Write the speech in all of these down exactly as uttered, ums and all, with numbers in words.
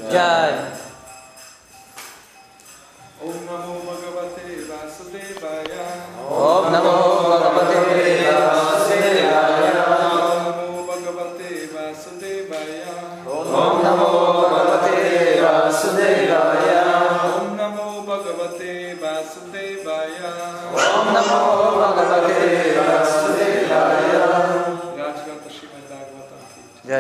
Jai. Om Namo Bhagavate Vasudevaya. Om Namo Bhagavate Vasudevaya. Om Namo Bhagavate Vasudevaya. Om Namo Bhagavate Vasudevaya. Om Namo Bhagavate Vasudevaya. Om Namo Bhagavate Vasudevaya. Rácsganta Srimad Bhagavatam ki. Jai.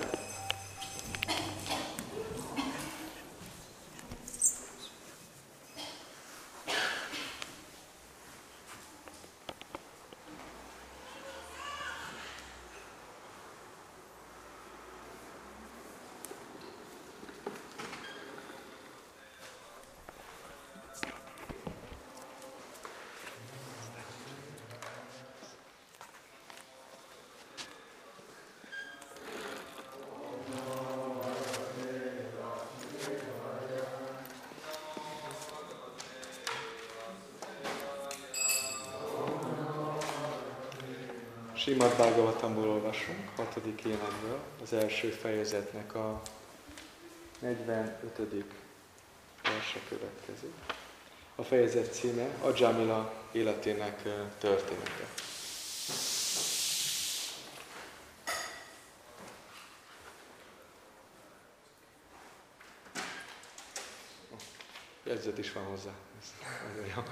Srimad Bhagavatamból olvasunk, hatodik énekből, az első fejezetnek a negyvenötödik verse következik. A fejezet címe Ajamila életének története. Jegyzet is van hozzá. Ez nagyon jó.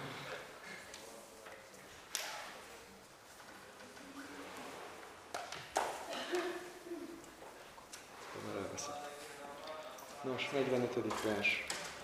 Nos, negyvenötödik vers.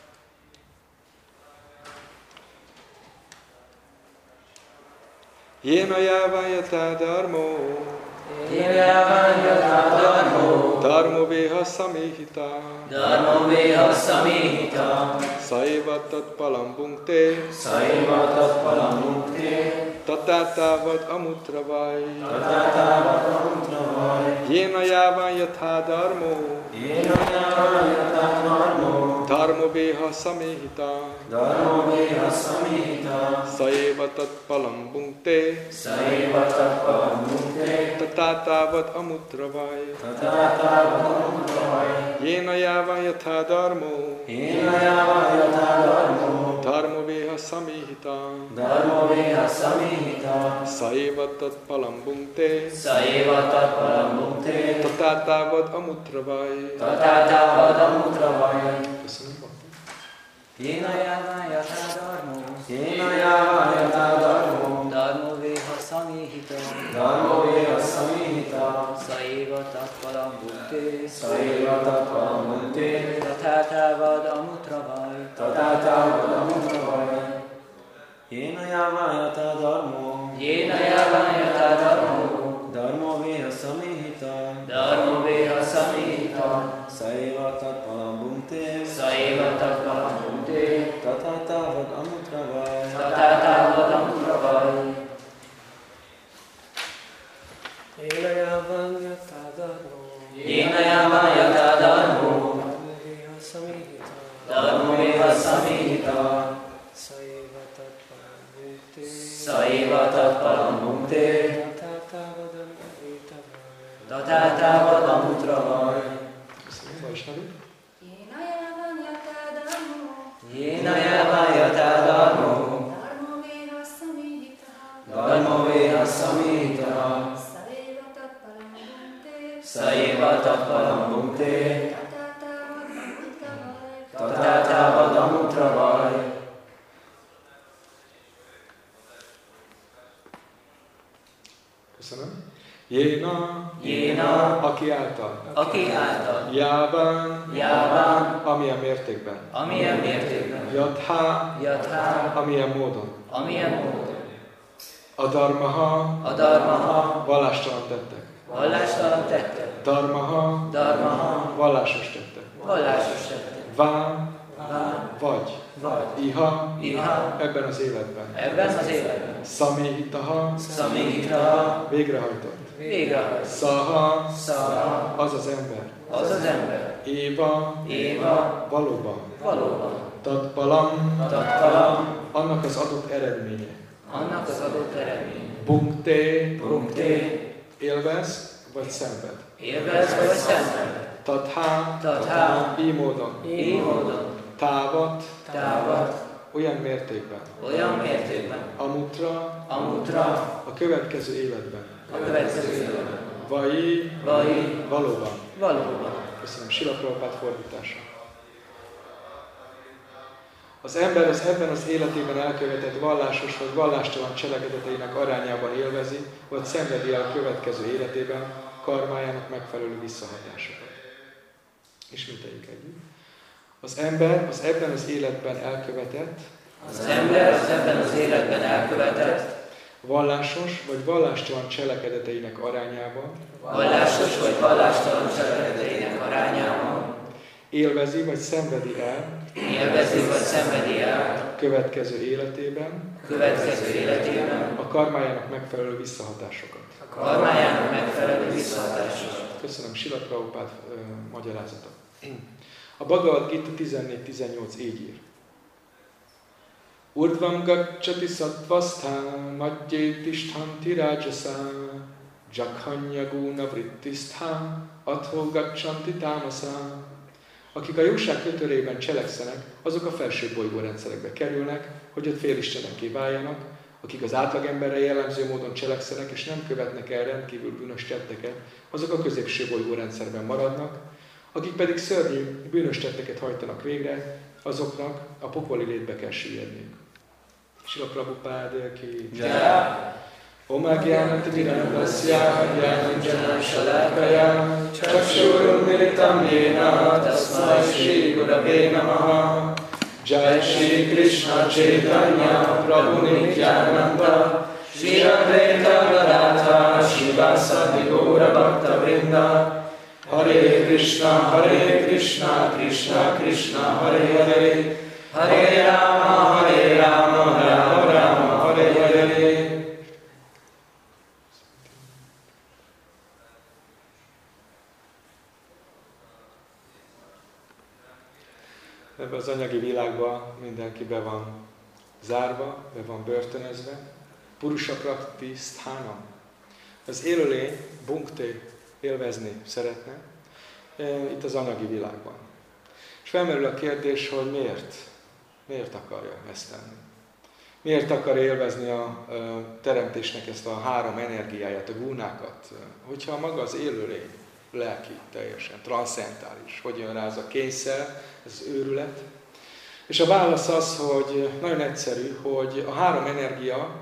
Jéna jáván yatá dharmo. Jéna jáván yatá dharmo. Dharmo véha samihita. Dharmo véha samihita. Saiva tat palam bhunkte. Saiva tat palam bhunkte. Tatátávad amutravaj. Tatátávad amutravaj. Jéna jáván yatá dharmo. Jéna jáván yatá dharmo. Dharmo véha samihita. Dharmo véha samihita. Saiva tat palam bhunkte. Saiva tat palam bhunkte. Tatátávad amutravaj. Tatátávad amutravaj. Jéna jáván yatá dharmo. Jéna jáván yatá dharmo. Dharmo véha samihita. Dharmo véha samihita. Saiva tat palam bhunkte. Saiva tat palam bhunkte. Tatátávad amutravaj. Tatátávad amutravaj. Köszönöm. Jéna jáván yatá dharmo. Jéna jáván yatá dharmo. Dharmo véha samihita. Dharmo véha samihita. Saiva tat palam bhunkte. Saiva tat palam bhunkte. Tatátávad amutravaj. Tatátávad amutravaj. Jéna jáván yatá dharmo. Jéna jáván yatá dharmo. Dharmo véha samihita. Dharmo véha samihita. Saiva tat palam bhunkte. Saiva tat palam bhunkte. Tatátávad amutravaj. Tatátávad amutravaj. Jéna jáván yatá dharmo. Jéna jáván yatá dharmo. Dharmo véha samihita. Dharmo véha samihita. Saiva tat palam bhunkte. Saiva tat palam bhunkte. Tatátávad amutravaj. Tatátávad amutravaj. Köszönöm, Vajsnavi. Jéna jáván yatá dharmo. Jéna jáván yatá dharmo. Dharmo véha samihita. Dharmo véha samihita. Saiva tat palam bhunkte. Saiva tat palam bhunkte. Tatátávad amutravaj. Tatátávad amutravaj. Köszönöm. Jéna, Jéna, aki által. aki által. Jáván, Jáván, amilyen mértékben. amilyen mértékben. Jathá, Jathá, amilyen módon. amilyen módon. A dharmaha, A dharmaha, vallástalan tettek. vallástalan tettek. Dharmaha, Dharmaha, vallásos tettek. vallásos tettek. Vá, Vá, vagy. vagy. Iha, Iha, ebben az életben. ebben az életben. Samihitaha, Samihita, végrehajtott. végrehajt. Szaha, Szara, az az ember. az az ember. Éva, Éva, valóban. valóban. Tatpalam, Tatpalam, annak az adott eredménye. annak az adott eredmény. Bhunkte, Bhunkte, élvez vagy szenved. élvez vagy szenved. Tatha, Tatha, így módon, így módon, távat, távat, olyan mértékben, olyan mértékben, amutra, amutra, a következő életben, a következő időben, vai, vai, valóban. valóban. Köszönöm, Srila Prabhupád fordítása. Az ember az ebben az életében elkövetett vallásos vagy vallástalan cselekedeteinek arányában élvezi, vagy szenvedi el a következő életében karmájának megfelelő visszahatásokat. Ismételjük együtt. Az ember az ebben az életben elkövetett, Az ember az ebben az életben elkövetett, vallásos vagy vallástalan cselekedeteinek arányában vallásos vagy vallástalan cselekedeteinek arányában élvezi vagy szenvedi el élvezi vagy szenvedi el következő életében következő életében a karmájának megfelelő visszahatásokat. a karmájának megfelelő visszahatásokat. Köszönöm, Srila Prabhupád uh, magyarázata. A Bhagavad Gita tizennégy tizennyolc így ír. Urdvam gacchati sattvaszthán, madjé tiszthanti rájaszán, jakhanya guna vrittiszthán, adho gacchanti támaszán. Akik a jóság kötörében cselekszenek, azok a felső bolygórendszerekbe kerülnek, hogy ott félistenekké váljanak, akik az átlagemberre jellemző módon cselekszenek és nem követnek el rendkívül bűnös tetteket, azok a középső bolygórendszerben maradnak, akik pedig szörnyű bűnös tetteket hajtanak végre, azoknak a pokoli létbe kell süllyedniük. Srila Prabhupád ki Jai. Om Ajnanati Mirandasya Jnananjana Shalakaya Chakshurunmilitam Yena Tasmai Shri Gurave Namaha. Jai Shri Krishna Chaitanya Prabhu Nityananda Shri Advaita Gadadhar Shivasadi Gaura Bhakta Vrinda. Hare Krishna, Hare Krishna, Krishna Krishna, Hare Hare, Hare Rama, Hare Rama, Rama Rama, Hare Hare. Ebben az anyagi világban mindenki be van zárva, be van börtönözve. Purusha Prakti Sthanam. Az élőlény Bhunkte élvezni szeretne itt az anyagi világban. És felmerül a kérdés, hogy miért? Miért akarja ezt tenni? Miért akar élvezni a teremtésnek ezt a három energiáját, a gúnákat? Hogyha maga az élőlény lelki, teljesen, transzcentális, hogy jön rá az a kényszer, ez az őrület. És a válasz az, hogy nagyon egyszerű, hogy a három energia,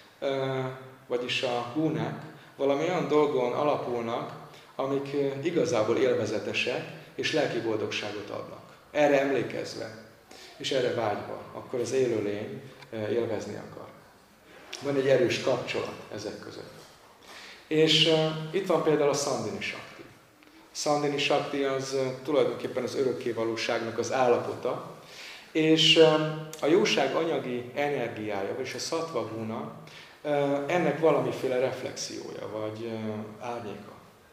vagyis a gúnák, valami olyan dolgon alapulnak, amik igazából élvezetesek és lelki boldogságot adnak. Erre emlékezve, és erre vágyva, akkor az élőlény élvezni akar. Van egy erős kapcsolat ezek között. És uh, itt van például a Sandini Shakti. A Sandini Shakti az uh, tulajdonképpen az örökkévalóságnak az állapota, és uh, a jóság anyagi energiája, vagyis a sattva guna, uh, ennek valamiféle reflexiója, vagy uh, árnyéka.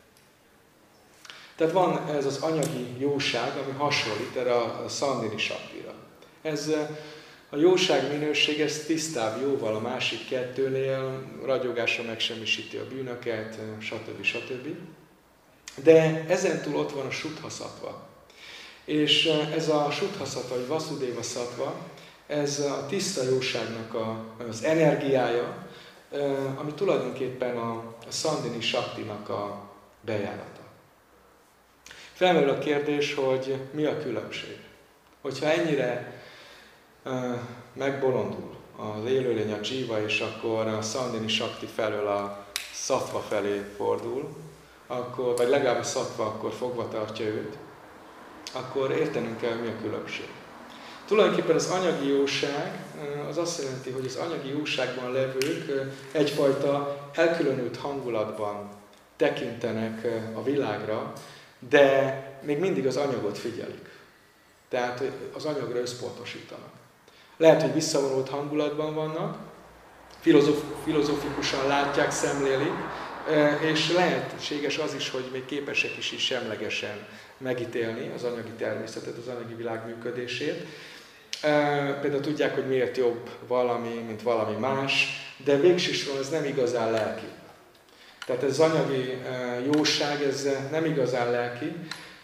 Tehát van ez az anyagi jóság, ami hasonlít erre a Sandini Shaktira. Ez a jóság minőség, ez tisztább jóval a másik kettőnél, ragyogásra megsemmisíti a bűnöket, stb. stb. De ezentúl ott van a Suddha Sattva. És ez a Suddha Sattva, vagy Vasudeva Sattva, ez a tiszta jóságnak a, az energiája, ami tulajdonképpen a Sandini Shaktinak a bejárata. Felmerül a kérdés, hogy mi a különbség. Hogyha ennyire uh, megbolondul az élőlény, a dzsíva, és akkor a Sandini Shakti felől a sattva felé fordul, akkor, vagy legalább a sattva akkor fogva tartja őt, akkor értenünk kell, mi a különbség. Tulajdonképpen az anyagi jóság az azt jelenti, hogy az anyagi jóságban levők egyfajta elkülönült hangulatban tekintenek a világra, de még mindig az anyagot figyelik. Tehát az anyagra összpontosítanak. Lehet, hogy visszavonult hangulatban vannak, filozof, filozofikusan látják, szemlélik, és lehetséges az is, hogy még képesek is, is semlegesen megítélni az anyagi természetet, az anyagi világ működését. Például tudják, hogy miért jobb valami, mint valami más, de végsősorban ez nem igazán lelki. Tehát ez az anyagi jóság, ez nem igazán lelki,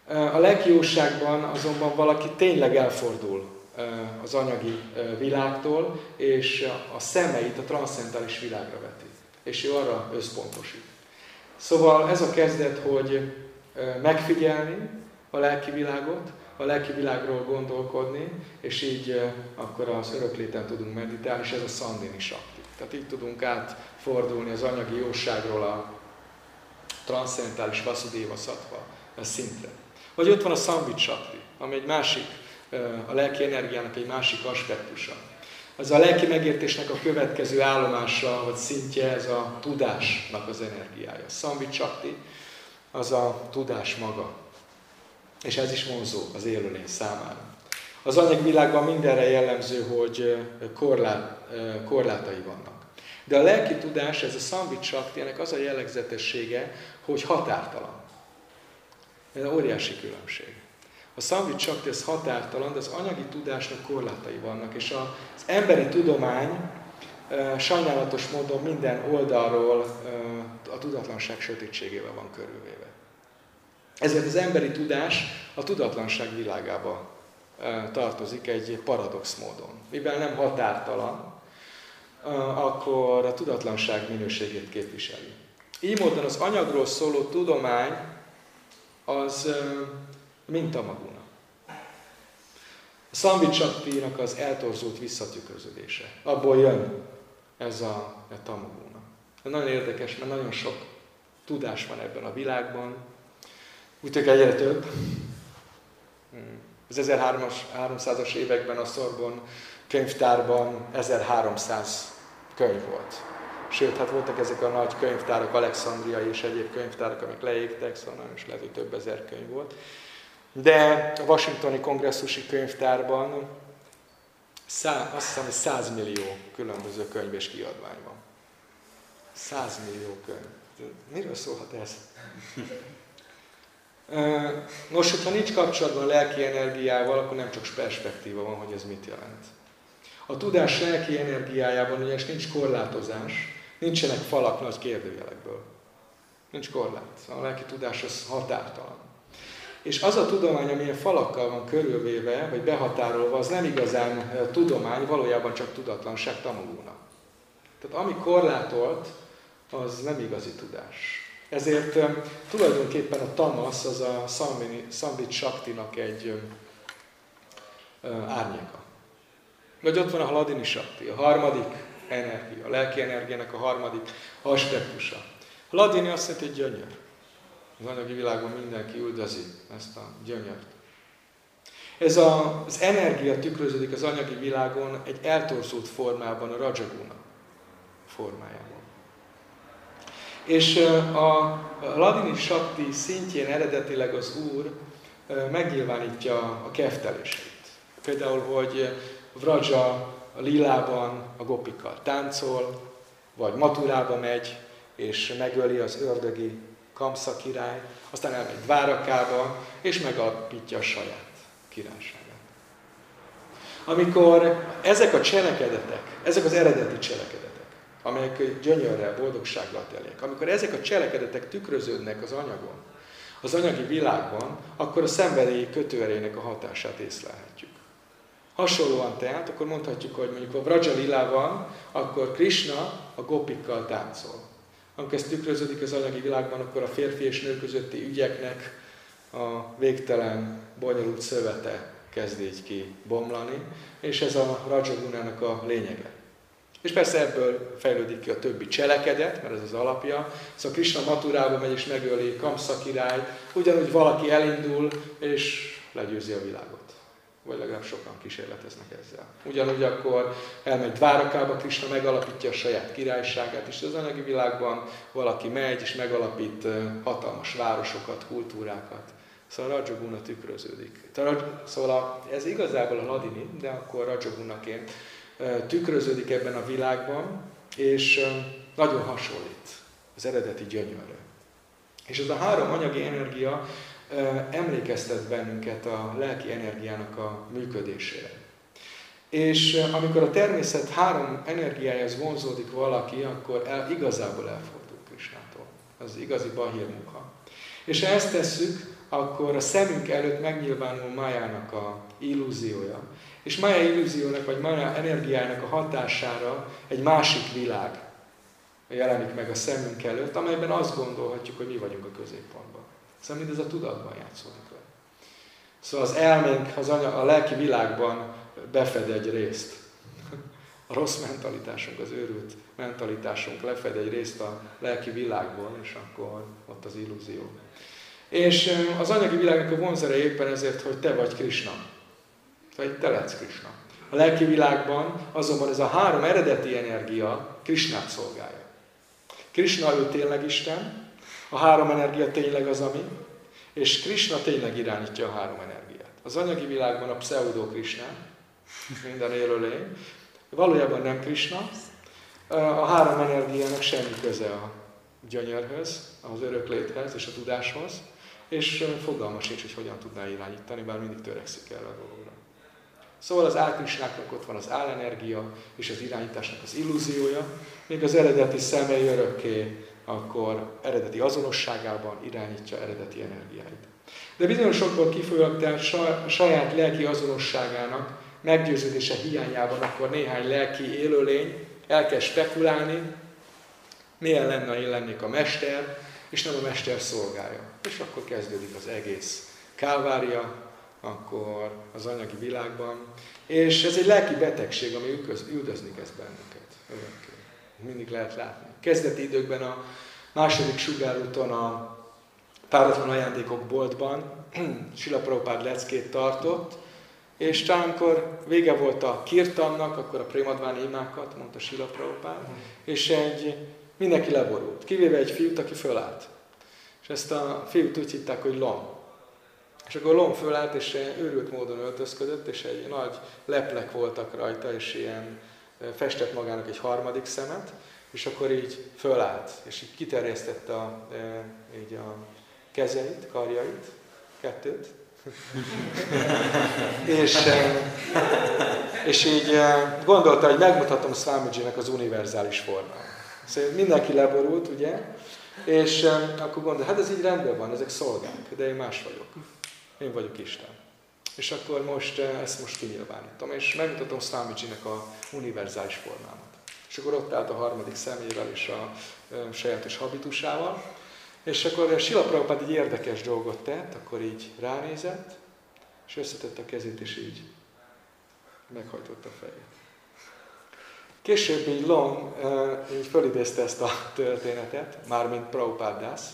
A lelki jóságban azonban valaki tényleg elfordul az anyagi világtól, és a szemeit a transzcendentális világra veti. És ő arra összpontosít. Szóval ez a kezdet, hogy megfigyelni a lelki világot, a lelki világról gondolkodni, és így akkor az örökléten tudunk meditálni, és ez a Sandini Sakti. Tehát így tudunk átfordulni az anyagi jóságról a transzcendentális Vasudeva Sattva szintre. Vagy ott van a Sambit Sakti, ami egy másik, a lelki energiának egy másik aspektusa. Az a lelki megértésnek a következő állomása, vagy szintje, ez a tudásnak az energiája. A Sambit Sakti az a tudás maga. És ez is vonzó az élőlény számára. Az anyagvilágban mindenre jellemző, hogy korlát, korlátai vannak. De a lelki tudás, ez a Sambit Sakti-nek az a jellegzetessége, hogy határtalan. Ez óriási különbség. A Sambit Sakti ez határtalan, de az anyagi tudásnak korlátai vannak, és az emberi tudomány sajnálatos módon minden oldalról a tudatlanság sötétségével van körülvéve. Ezért az emberi tudás a tudatlanság világába tartozik egy paradox módon. Mivel nem határtalan, akkor a tudatlanság minőségét képviseli. Így módon az anyagról szóló tudomány az mintamaguna. A Sambit Sakti-nak az eltorzult visszatükröződése. Abból jön ez a, a tamaguna. Ez nagyon érdekes, mert nagyon sok tudás van ebben a világban. Úgy tűnik egyre több. Az ezerháromszázas években a Sorbonne könyvtárban ezerháromszáz könyv volt. Sőt, hát voltak ezek a nagy könyvtárak, alexandriai és egyéb könyvtárak, amik leégtek, szóval nagyon is lehet, hogy több ezer könyv volt. De a Washingtoni kongresszusi könyvtárban szá, azt hiszem, hogy száz millió különböző könyv és kiadvány van. száz millió könyv. Miről szólhat ez? Nos, hogyha nincs kapcsolatban a lelki energiával, akkor nem csak perspektíva van, hogy ez mit jelent. A tudás lelki energiájában ugyanis nincs korlátozás, nincsenek falak nagy kérdőjelekből. Nincs korlát. A lelki tudás az határtalan. És az a tudomány, amilyen falakkal van körülvéve, vagy behatárolva, az nem igazán tudomány, valójában csak tudatlanság, tamaguna. Tehát ami korlátolt, az nem igazi tudás. Ezért um, tulajdonképpen a tamasz az a Sambit Saktinak egy um, árnyéka. Vagy ott van a Hladini Sakti, a harmadik energia, a lelki energiának a harmadik aspektusa. Hladini azt jelenti, hogy gyönyör. Az anyagi világban mindenki üldözi ezt a gyönyört. Ez a, az energia tükröződik az anyagi világon egy eltorzult formában, a Rajaguna formájában. És a Hladini Sakti szintjén eredetileg az Úr megnyilvánítja a kefteléseit. Például, hogy Vraja a lilában a gopikkal táncol, vagy Maturába megy, és megöli az ördögi Kamsa király, aztán elmegy Dvárakába, és megalapítja a saját királyságát. Amikor ezek a cselekedetek, ezek az eredeti cselekedetek, amelyek gyönyörrel, boldogsággal telik, amikor ezek a cselekedetek tükröződnek az anyagon, az anyagi világban, akkor a szenvedélyi kötőerejének a hatását észlelhetjük. Hasonlóan tehát, akkor mondhatjuk, hogy mondjuk a Vraja lilában, akkor Krishna a gopikkal táncol. Amikor ez tükröződik az anyagi világban, akkor a férfi és nő közötti ügyeknek a végtelen, bonyolult szövete kezd így ki bomlani, és ez a Rajagunának a lényege. És persze ebből fejlődik ki a többi cselekedet, mert ez az alapja. Szóval Krishna Maturába megy és megöli Kamsa királyt, ugyanúgy valaki elindul és legyőzi a világot. Vagy legalább sokan kísérleteznek ezzel. Ugyanúgy akkor elmegy Dvárakába, Krishna megalapítja a saját királyságát, és az anyagi világban valaki megy és megalapít hatalmas városokat, kultúrákat. Szóval Rajaguna tükröződik. Szóval ez igazából a Hladini, de akkor Rajagunaként tükröződik ebben a világban, és nagyon hasonlít az eredeti gyönyörre. És ez a három anyagi energia emlékeztet bennünket a lelki energiának a működésére. És amikor a természet három energiájához vonzódik valaki, akkor el, igazából elfordul Krishnától. Az igazi Bahir Mukha. És ha ezt tesszük, akkor a szemünk előtt megnyilvánul Májának a illúziója. És Mája illúziónak, vagy Mája energiájának a hatására egy másik világ jelenik meg a szemünk előtt, amelyben azt gondolhatjuk, hogy mi vagyunk a középpontban. Szóval mindez a tudatban játszódik le. Szóval az elménk, az anya, a lelki világban befed egy részt. A rossz mentalitásunk, az őrült mentalitásunk lefed egy részt a lelki világból, és akkor ott az illúzió. És az anyagi világnak a vonzere éppen ezért, hogy te vagy Krisna. Vagy te lehetsz Krisna. A lelki világban azonban ez a három eredeti energia Krisnát szolgálja. Krisna ő tényleg Isten, a három energia tényleg az, ami, és Krisna tényleg irányítja a három energiát. Az anyagi világban a pseudo Krisna, minden élőlény, valójában nem Krisna, a három energiának semmi köze a gyönyörhöz, az örökléthez és a tudáshoz, és fogalma sincs, hogy hogyan tudná irányítani, bár mindig törekszik erre a dologra. Szóval az álkrisnáknak ott van az álenergia és az irányításnak az illúziója, még az eredeti személy örökké, akkor eredeti azonosságában irányítja eredeti energiáit. De bizonyos okból kifolyólag, tehát saját lelki azonosságának meggyőződése hiányában akkor néhány lelki élőlény elkezd spekulálni, milyen lenne, ha én lennék a mester, és nem a mester szolgálja. És akkor kezdődik az egész kálvária, akkor az anyagi világban. És ez egy lelki betegség, ami üldözni kezd bennünket. Örökké. Mindig lehet látni. Kezdeti időkben a második sugárúton a páratlan ajándékok boltban Srila Prabhupád leckét tartott, és talán amikor vége volt a kirtannak, akkor a prémadváni imákat mondta Srila Prabhupád, és egy, mindenki leborult, kivéve egy fiút, aki fölállt. És ezt a fiút úgy hitták, hogy Lom. És akkor Lom fölállt, és őrült módon öltözködött, és egy nagy leplek voltak rajta, és ilyen festett magának egy harmadik szemet, és akkor így fölállt, és így kiterjesztette a, így a kezeit, karjait, kettőt, és, és így gondolta, hogy megmutatom Swamiji-nek az univerzális formát. Szóval mindenki leborult, ugye? És akkor gondolta, hát ez így rendben van, ezek szolgák, de én más vagyok. Én vagyok Isten. És akkor most ezt most kinyilvánítom, és megmutatom Swamiji-nek a univerzális formámat. És akkor ott állt a harmadik szemével és a sajátos habitusával. És akkor Srila Prabhupád egy érdekes dolgot tett, akkor így ránézett, és összetette a kezét, és így meghajtotta a fejét. Később így Lom így fölidézte ezt a történetet, mármint Prabhupád dász,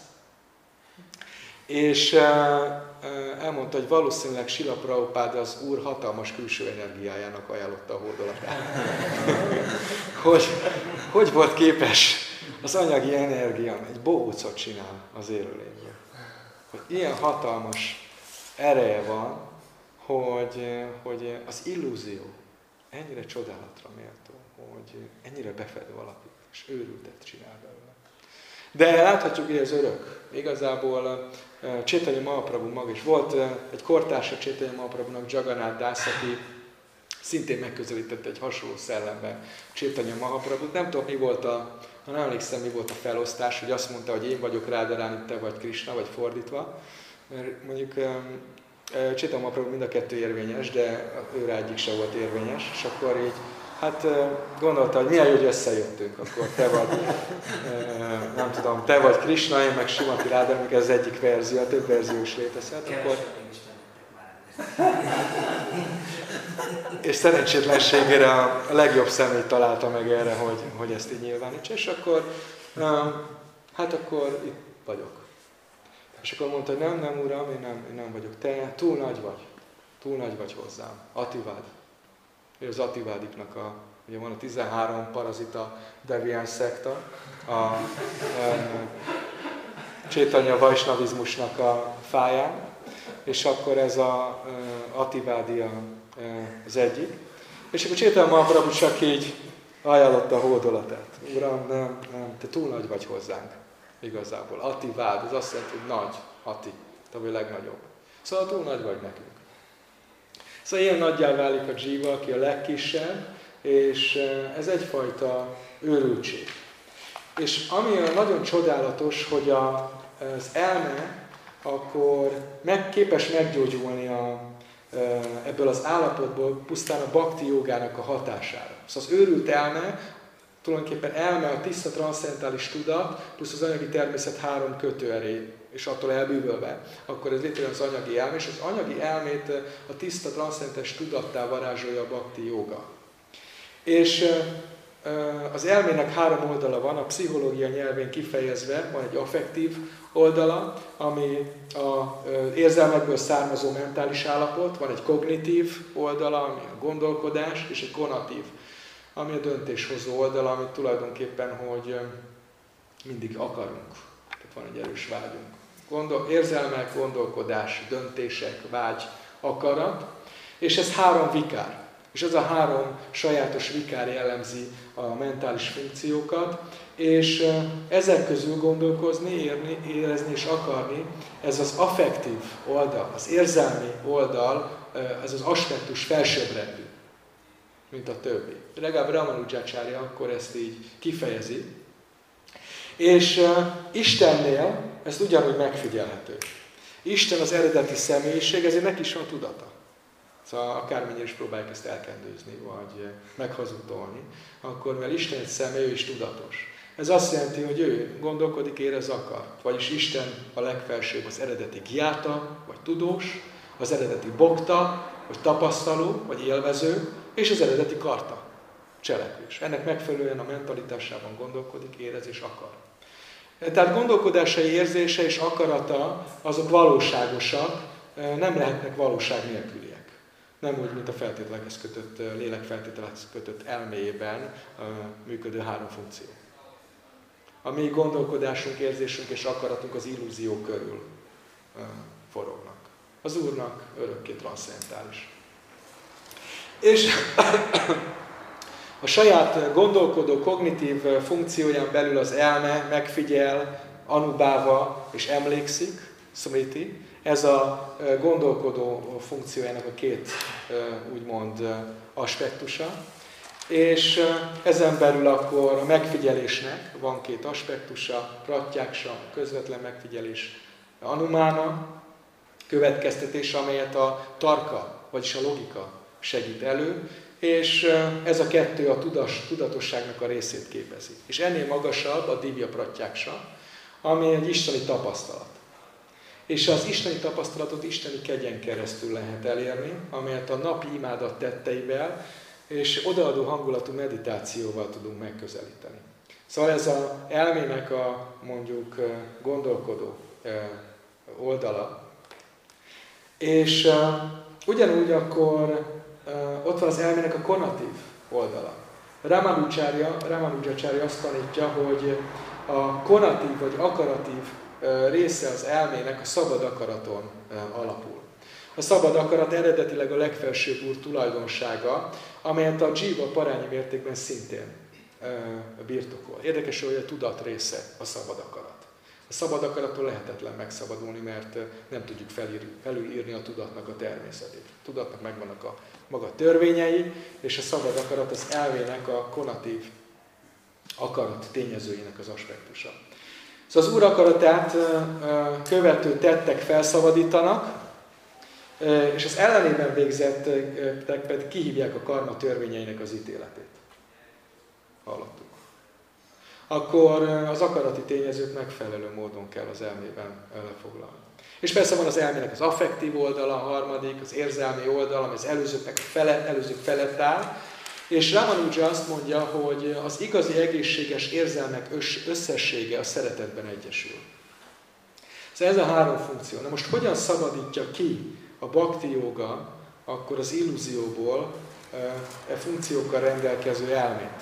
és elmondta, hogy valószínűleg Srila Prabhupád az Úr hatalmas külső energiájának ajánlotta a hódolatát. hogy, hogy volt képes az anyagi energia egy bohócot csinál az élőlényből. Hogy ilyen hatalmas ereje van, hogy, hogy az illúzió ennyire csodálatra méltó, hogy ennyire befed valakit, és őrültet csinál belőle. De láthatjuk, hogy ez örök. Igazából Chaitanya Mahaprabhu maga is volt egy kortársa Chaitanya Mahaprabhunak, Jagannath Das, aki szintén megközelítette egy hasonló szellemben Chaitanya Mahaprabhut. Nem tudom, mi volt a, ha nem emlékszem, mi volt a felosztás, hogy azt mondta, hogy én vagyok Radharani, te vagy Krishna, vagy fordítva. Mondjuk Chaitanya Mahaprabhu mind a kettő érvényes, de őre egyik se volt érvényes, és akkor így hát gondolta, hogy milyen jó, hogy összejöttünk, akkor te vagy, nem tudom, te vagy Krishna, én meg Srimati Radharani, ez az egyik verzió, a több verzió is létezhet. Akkor... És szerencsétlenségére a legjobb személy találta meg erre, hogy, hogy ezt így nyilvánítsa, és akkor, hát akkor itt vagyok. És akkor mondta, hogy nem, nem uram, én nem, én nem vagyok, te túl nagy vagy, túl nagy vagy hozzám, Ativád. Ő az Ativádiknak a, ugye van a tizenhárom parazita deviáns szekta, a, a Chaitanya Vaisnavizmusnak a fáján, és akkor ez a uh, Ativádi a, uh, az egyik. És akkor Chaitanya Mahaprabhu csak így ajánlotta a hódolatát. Uram, nem, nem, te túl nagy vagy hozzánk. Igazából. Ativád, ez azt jelenti, hogy nagy, Ati, te vagy a legnagyobb. Szóval túl nagy vagy nekünk. Szóval ilyen nagyjá válik a dzsíva, aki a legkisebb, és ez egyfajta őrültség. És ami nagyon csodálatos, hogy a, az elme akkor meg, képes meggyógyulni a, ebből az állapotból pusztán a bhakti jogának a hatására. Szóval az őrült elme, tulajdonképpen elme a tiszta transzcendentális tudat, plusz az anyagi természet három kötőeré, és attól elbűvölve, akkor ez létrejön az anyagi elme, és az anyagi elmét a tiszta transzcendentális tudattá varázsolja a bhakti joga. És az elmének három oldala van, a pszichológia nyelvén kifejezve, van egy affektív oldala, ami az érzelmekből származó mentális állapot, van egy kognitív oldala, ami a gondolkodás, és egy konatív, ami a döntéshozó oldala, amit tulajdonképpen, hogy mindig akarunk. Tehát van egy erős vágyunk. Gondol, érzelmek, gondolkodás, döntések, vágy, akarat, és ez három vikár. És ez a három sajátos vikár jellemzi a mentális funkciókat, és ezek közül gondolkozni, érni, érezni és akarni, ez az affektív oldal, az érzelmi oldal, ez az aspektus felsőbbrendű, mint a többi. Legalább Ramanujácsária akkor ezt így kifejezi. És uh, Istennél ezt ugyanúgy megfigyelhető. Isten az eredeti személyiség, ezért neki is van tudata. Szóval akármennyire is próbálják ezt elkendőzni, vagy meghazudtolni, akkor mivel Isten egy személy, ő is tudatos. Ez azt jelenti, hogy ő gondolkodik, érez, akar. Vagyis Isten a legfelsőbb, az eredeti gyáta, vagy tudós, az eredeti bokta, vagy tapasztaló, vagy élvező, és az eredeti karta, cselekvés. Ennek megfelelően a mentalitásában gondolkodik, érez és akar. Tehát gondolkodásai, érzése és akarata azok valóságosak, nem lehetnek valóság nélküliek. Nem úgy, mint a feltételekhez kötött, lélekfeltételekhez kötött elméjében működő három funkció. A mi gondolkodásunk, érzésünk és akaratunk az illúzió körül forognak. Az Úrnak örökké transzcendentális. És a saját gondolkodó, kognitív funkcióján belül az elme megfigyel, anubáva és emlékszik, smriti. Ez a gondolkodó funkciójának a két úgymond aspektusa. És ezen belül akkor a megfigyelésnek van két aspektusa, prattyáksa, közvetlen megfigyelés, anumána, következtetés, amelyet a tarka, vagyis a logika segít elő, és ez a kettő a tudas, tudatosságnak a részét képezi. És ennél magasabb a divya prattyáksa, ami egy isteni tapasztalat. És az isteni tapasztalatot isteni kegyen keresztül lehet elérni, amelyet a napi imádat tetteivel és odaadó hangulatú meditációval tudunk megközelíteni. Szóval ez az elmének a mondjuk gondolkodó oldala. És ugyanúgy akkor ott van az elmének a konatív oldala. Ramanujácsária, Ramanujácsária azt tanítja, hogy a konatív vagy akaratív része az elmének a szabad akaraton alapul. A szabad akarat eredetileg a legfelsőbb úr tulajdonsága, amelyet a dzsíva parányi mértékben szintén birtokol. Érdekes, hogy a tudat része a szabad akarat. A szabad akarattól lehetetlen megszabadulni, mert nem tudjuk felírni, felülírni a tudatnak a természetét. A tudatnak megvannak a maga törvényei, és a szabad akarat az elmének a konatív akarat tényezőjének az aspektusa. Szóval az Úr akaratát követő tettek felszabadítanak, és az ellenében végzettek pedig kihívják a karma törvényeinek az ítéletét. Hallottuk. Akkor az akarati tényezőt megfelelő módon kell az elmében lefoglalni. És persze van az elmének az affektív oldala, a harmadik, az érzelmi oldal, ami az előzőknek a fele, előzők felett áll. És Ramanuja azt mondja, hogy az igazi egészséges érzelmek összessége a szeretetben egyesül. Szóval ez a három funkció. Na most hogyan szabadítja ki a bhakti jóga akkor az illúzióból e funkciókkal rendelkező elmét?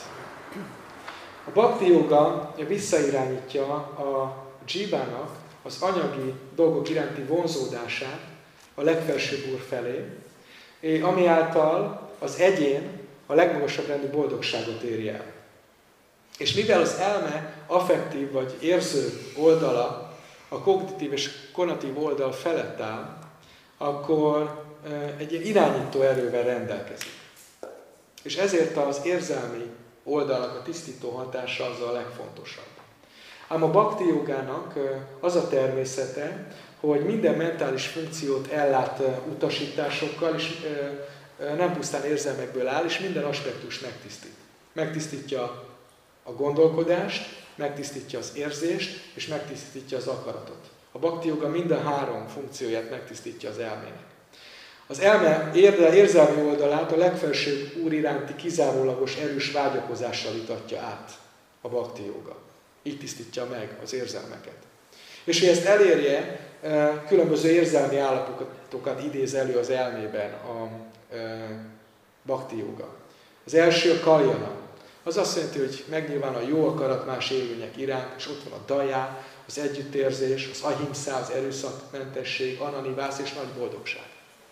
A bhakti jóga visszairányítja a dzsívának az anyagi dolgok iránti vonzódását a legfelsőbb úr felé, ami által az egyén a legmagasabb rendű boldogságot éri el. És mivel az elme affektív vagy érző oldala a kognitív és konatív oldal felett áll, akkor egy ilyen irányító erővel rendelkezik. És ezért az érzelmi oldalnak a tisztító hatása az a legfontosabb. Ám a bhakti jogának az a természete, hogy minden mentális funkciót ellát utasításokkal, és nem pusztán érzelmekből áll, és minden aspektust megtisztít. Megtisztítja a gondolkodást, megtisztítja az érzést, és megtisztítja az akaratot. A bhakti joga minden három funkcióját megtisztítja az elmének. Az elme érzelmi oldalát a legfelsőbb Úr iránti kizárólagos erős vágyakozással itatja át a bhakti joga. Így tisztítja meg az érzelmeket. És hogy ezt elérje, különböző érzelmi állapotokat idéz elő az elmében a bhakti joga. Az első a kaljana. Az azt jelenti, hogy megnyilván a jó akarat más élőnyek iránt, és ott van a dajá, az együttérzés, az ahimszá, az erőszakmentesség, ananivász és nagy boldogság.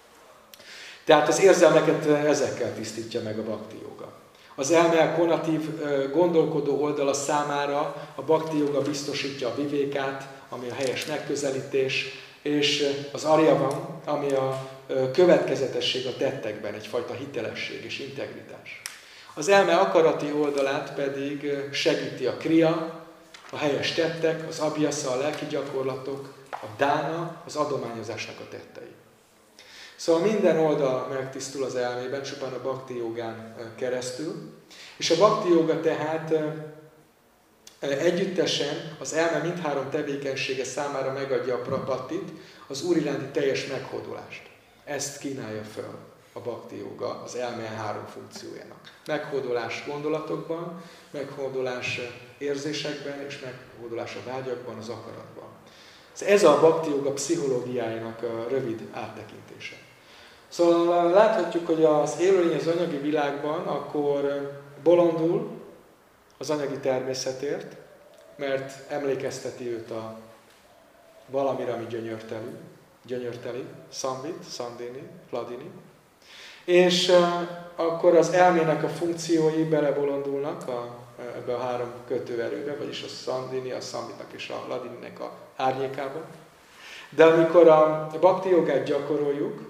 Tehát az érzelmeket ezekkel tisztítja meg a bhakti joga. Az elme konatív gondolkodó oldala számára a bhakti joga biztosítja a vivékát, ami a helyes megközelítés, és az arjavam, ami a következetesség a tettekben, egyfajta hitelesség és integritás. Az elme akarati oldalát pedig segíti a kriya, a helyes tettek, az abhyasa, a lelki gyakorlatok, a dána, az adományozásnak a tettei. Szóval minden oldal megtisztul az elmében, csupán a bhakti jogán keresztül. És a bhakti joga tehát együttesen az elme mindhárom tevékenysége számára megadja a prapattit, az Úr iránti teljes meghódolást. Ezt kínálja föl a bhakti joga az elme három funkciójának. Meghódolás gondolatokban, meghódolás érzésekben, és meghódolás a vágyakban, az akaratban. Ez a bhakti joga pszichológiájának a rövid áttekintése. Szóval láthatjuk, hogy az élőlény az anyagi világban akkor bolondul az anyagi természetért, mert emlékezteti őt a valamire, ami gyönyörteli, gyönyörteli, szambit, szandini, ladini. És uh, akkor az elmének a funkciói belebolondulnak a, ebbe a három kötőerőbe, vagyis a szandini, a szambitnak és a ladininek a árnyékába. De amikor a bhakti jogát gyakoroljuk,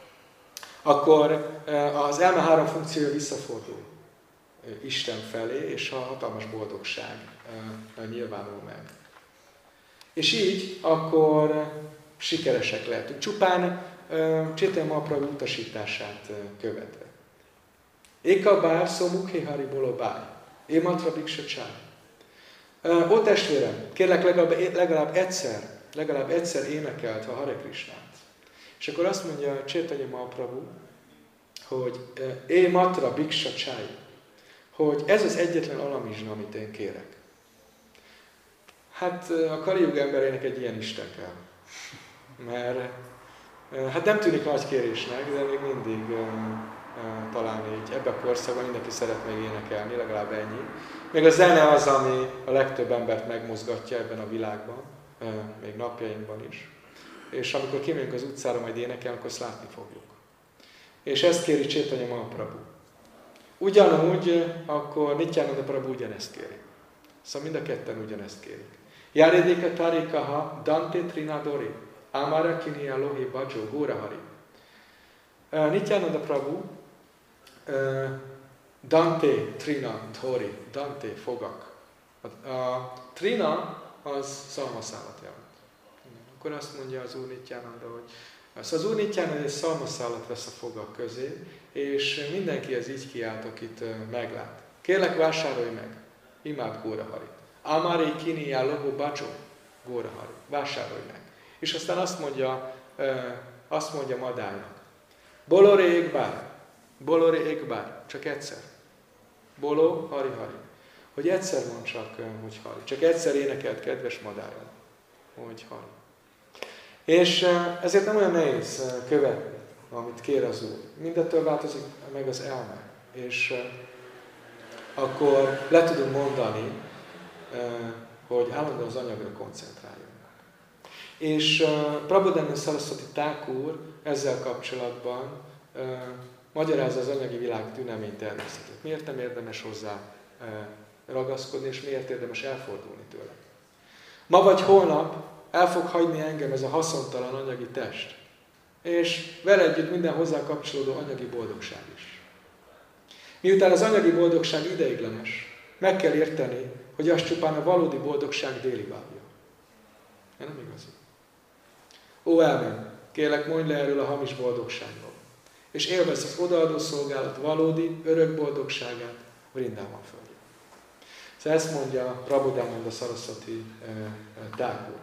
akkor uh, az elme három funkciója visszafordul Isten felé, és a hatalmas boldogság uh, nyilvánul meg. És így akkor sikeresek lehetünk. Csupán uh, Chaitanya Mahaprabhu utasítását uh, követve. Éka bár szó mukhe hari bolobáj. Ématra biksa csár. Uh, ó testvérem, kérlek legalább, legalább egyszer, legalább egyszer énekelt a Hare Krishnát. És akkor azt mondja Chaitanya Mahaprabhu, hogy ématra biksa csár. Hogy ez az egyetlen alamizsna, amit én kérek. Hát a Kali Yuga emberének egy ilyen Isten kell. Mert hát nem tűnik nagy kérésnek, de még mindig uh, uh, talán így ebben a korszakban mindenki szeret még énekelni, legalább ennyi. Még a zene az, ami a legtöbb embert megmozgatja ebben a világban, uh, még napjainkban is. És amikor kimegyünk az utcára majd énekelni, akkor azt látni fogjuk. És ezt kéri Chaitanya Mahaprabhu. Ugyanúgy, akkor Nityananda Prabhu ugyanezt kéri. Szóval mind a ketten ugyanezt kérik. Járédéka tarikaha Dante Trinadori, Amara Kinia Lohi Bajó Górahari. Nityananda Prabhu Dante Trinadori, Dante fogak. A, a Trina az szalmaszálat jelent. Akkor azt mondja az Úr Nityananda, hogy szóval az Úr Nityananda egy szalmaszálat vesz a fogak közé, és mindenki ez így kiált, akit meglát. Kérlek, vásárolj meg, imád Górahari. Amari Kinia Loho Bajó Górahari. Vásárolj meg. És aztán azt mondja, azt mondja Madálynak. Bolore Ekbár, Bolore Ekbár, csak egyszer. Bolo, Hari Hari. Hogy egyszer mond csak, hogy Hari. Csak egyszer énekelt, kedves Madályom, hogy Hari. És ezért nem olyan nehéz követni, amit kér az Úr. Mindettől változik meg az elme. És akkor le tudunk mondani, hogy állandóan az anyagra koncentráljunk. És Prabodhananda Saraswati Thakur ezzel kapcsolatban magyarázza az anyagi világ tünemény természetét. Miért nem érdemes hozzá ragaszkodni, és miért érdemes elfordulni tőle. Ma vagy holnap el fog hagyni engem ez a haszontalan anyagi test, és vele együtt minden hozzá kapcsolódó anyagi boldogság is. Miután az anyagi boldogság ideiglenes, meg kell érteni, hogy az csupán a valódi boldogság déli bábja. Nem igazi. Ó elmém, kérlek, mondj le erről a hamis boldogságról, és élvezd az odaadó szolgálat valódi, örök boldogságát Vrindában földjén. Szóval ezt mondja Prabodhananda Saraswati Thakur.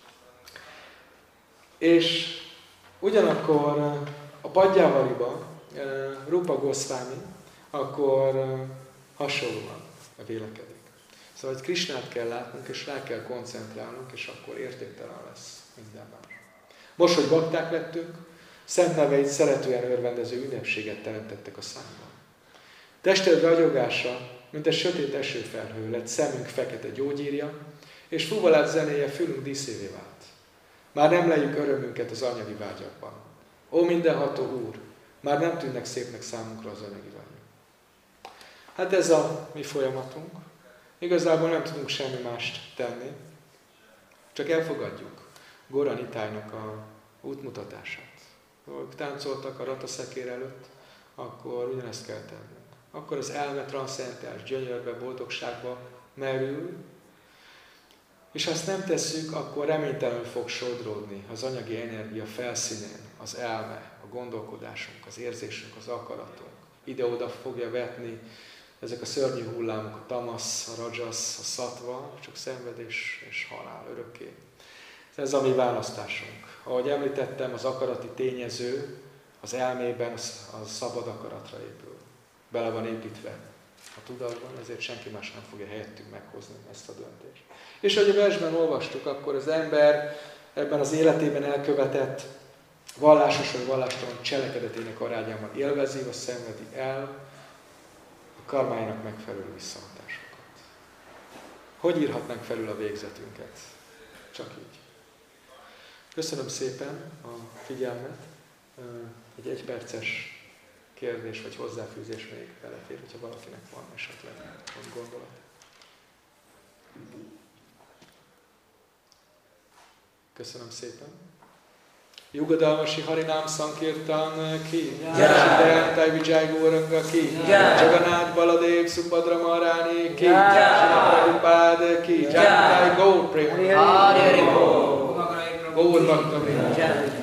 És ugyanakkor a Padjávariba Rupa Goswami akkor hasonlóan vélekedik. Szóval, hogy Krisnát kell látnunk, és rá kell koncentrálnunk, és akkor értéktelen lesz mindenben. Most, hogy bakták lettünk, szent neveit szeretően örvendező ünnepséget teremtettek a számban. Tested ragyogása, mint egy sötét esőfelhő lett szemünk fekete gyógyírja, és fuvalát zenéje fülünk díszévé vált. Már nem lejjük örömünket az anyagi vágyakban. Ó mindenható Úr, már nem tűnnek szépnek számunkra az anyagi vágyak. Hát ez a mi folyamatunk. Igazából nem tudunk semmi mást tenni, csak elfogadjuk Góra Nitájnak a útmutatását. Ők táncoltak a rataszekér előtt, akkor ugyanezt kell tennünk. Akkor az elme transzcendens gyönyörbe, boldogságba merül, és ha ezt nem tesszük, akkor reménytelenül fog sodródni az anyagi energia felszínén, az elme, a gondolkodásunk, az érzésünk, az akaratunk. Ide-oda fogja vetni ezek a szörnyű hullámok, a tamasz, a rajas, a szatva, csak szenvedés és halál örökké. Ez a mi választásunk. Ahogy említettem, az akarati tényező az elmében a szabad akaratra épül. Bele van építve a tudatban, ezért senki más nem fogja helyettünk meghozni ezt a döntést. És ahogy a versben olvastuk, akkor az ember ebben az életében elkövetett vallásos vagy vallástalan cselekedetének arányában élvezi, vagy szenvedi el a karmájának megfelelő visszahatásokat. Hogy írhatnánk felül a végzetünket? Csak így. Köszönöm szépen a figyelmet. Egy egyperces kérdés vagy hozzáfűzés még belefér, hogyha valakinek van esetleg gondolat. Köszönöm szépen. Jugadalmasi Harinám Sankirtan ki, Siddhartha Vijay Gauranga ki, Jagannath Baladev Subhadra Maharani ki, Srila Prabhupada ki, Jai Gaur Prem, Gaur Bhakta Vrinda.